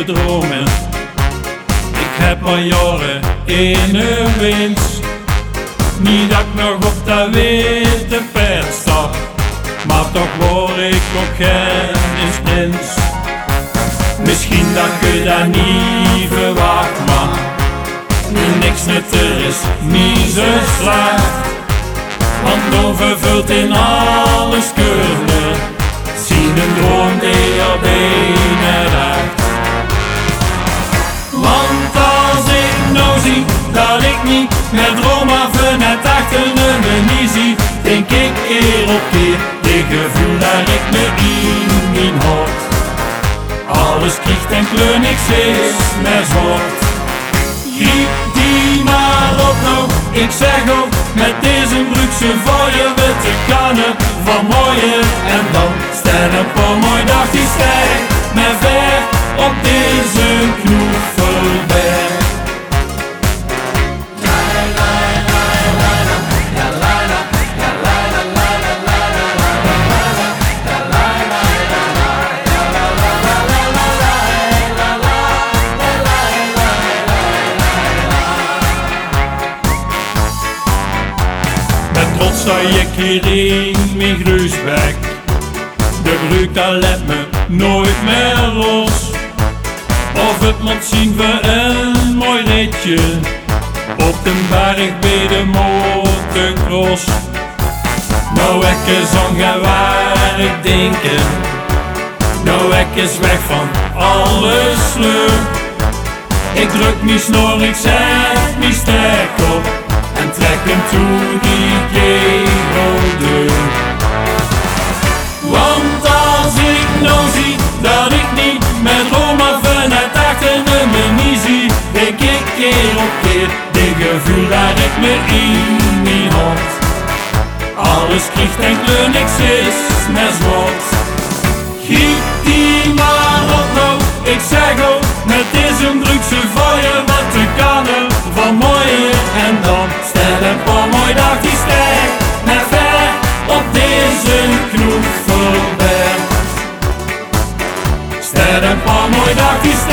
te dromen. Ik heb al jaren in een winst. Niet dat ik nog op dat witte paard stap, maar toch word ik ook geen prins. Misschien dat je dat niet verwacht, maar niks netter is niet zo slecht. Want onvervuld in alles kunnen, zien een droom die op een raakt. Want als ik nou zie dat ik niet met Roma vanuit achter me niet zie, denk ik keer op keer, dit gevoel dat ik me in mijn hart. Alles krijgt en kleur, niks is meer zwart. Giet die maar op nou, ik zeg ook, met deze Brugse je witte kannen van mooier. En dan staan een paar mooi dag die stijg met ver op deze knoefelberg. Trots sta ik hier in mijn Gruisbeek. De brug dat let me nooit meer los. Of het moet zien we een mooi ritje op de berg bij de motocross. Nou ik eens aan gaan waar ik denken. Nou ik eens weg van alles sleur. Ik druk mijn snor, ik zet mijn sterk op en trek hem toe die kegeldeur. Want als ik nou zie dat ik niet met Roma vanuit achter me niet zie, denk ik keer op keer, dit gevoel dat ik me in mijn hand. Alles krijgt en kleur, niks is meer zwart. Giet die maar op nou, ik zeg ook, met deze Brugse je met de kannen van mooier. En dan stel een paar mooi dag die stijg naar ver op deze knoefelberg. Stel een paar mooi dag die stijg